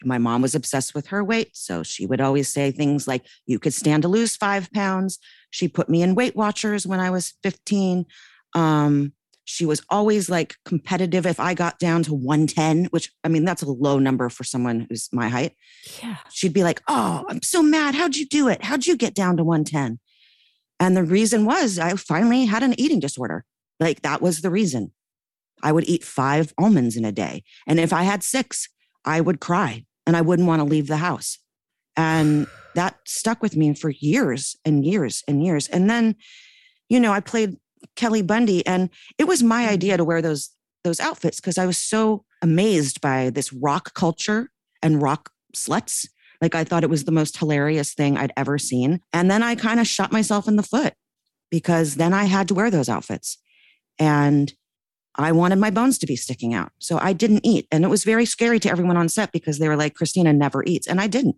My mom was obsessed with her weight. So she would always say things like, you could stand to lose 5 pounds. She put me in Weight Watchers when I was 15. She was always like competitive. If I got down to 110, which I mean, that's a low number for someone who's my height. Yeah. She'd be like, oh, I'm so mad. How'd you do it? How'd you get down to 110? And the reason was I finally had an eating disorder. Like that was the reason. I would eat 5 almonds in a day. And if I had 6, I would cry and I wouldn't want to leave the house. And that stuck with me for years and years and years. And then, I played Kelly Bundy, and it was my idea to wear those outfits because I was so amazed by this rock culture and rock sluts. Like I thought it was the most hilarious thing I'd ever seen. And then I kind of shot myself in the foot because then I had to wear those outfits. And I wanted my bones to be sticking out. So I didn't eat. And it was very scary to everyone on set because they were like, Christina never eats. And I didn't.